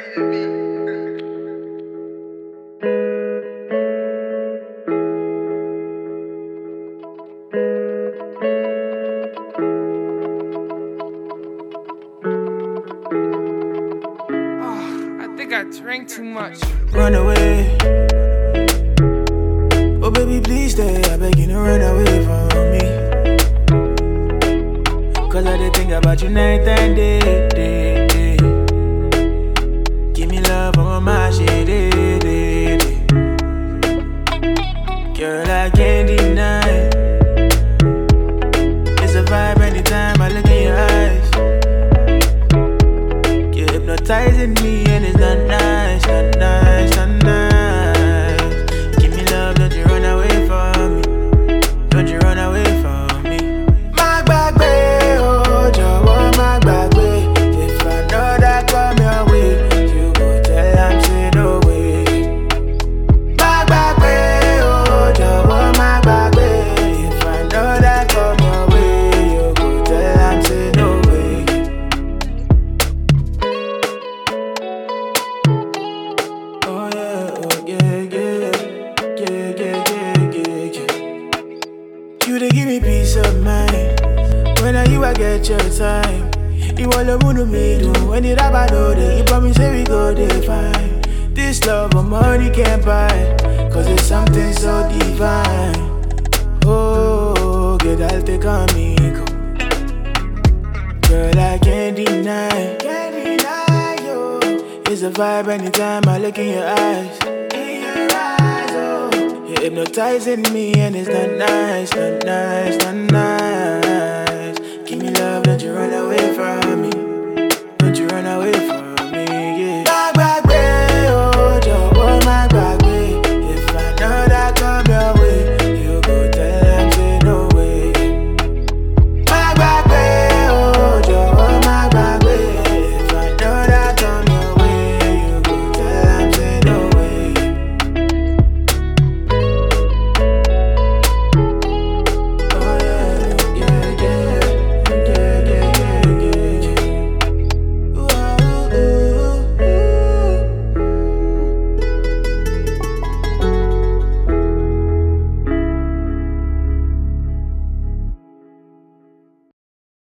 I think I drank too much. Run away. Oh baby, please stay. I beg you to run away from me. Cause I did think about you night and day, day, day. Give me love on my shit, day, day, day. Girl, I can't deny. It's a vibe anytime I look in your eyes. You're hypnotizing me and it's not nice, not nice, not nice. Give me love, don't you run away from me. Don't you run away from me. My back way, oh, Jawa, my back way. If I know that come your way, you go tell I'm say no way. My back way, oh, Jawa, my back way. If I know that come your way, you go tell I'm say no way. Oh yeah, yeah. You they give me peace of mind. When I you I get your time. You all alone to me do. When you rap I know that you promise say we go dey fine. This love of money can't buy. Cause it's something so divine. Oh, get I'll take on me. Girl, I can't deny. Can't deny you. It's a vibe anytime I look in your eyes. In your eyes, oh. You're hypnotizing me and it's not nice, not nice, not nice. Give me love, don't you run away from me. Don't you run away from me.